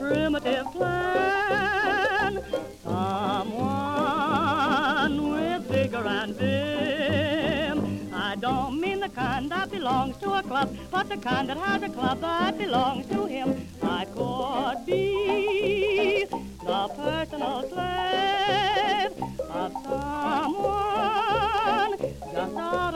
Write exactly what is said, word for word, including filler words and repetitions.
primitive plan. Someone with vigor and vim. I don't mean the kind that belongs to a club, but the kind that has a club that belongs to him. I could be the personal slave of someone just a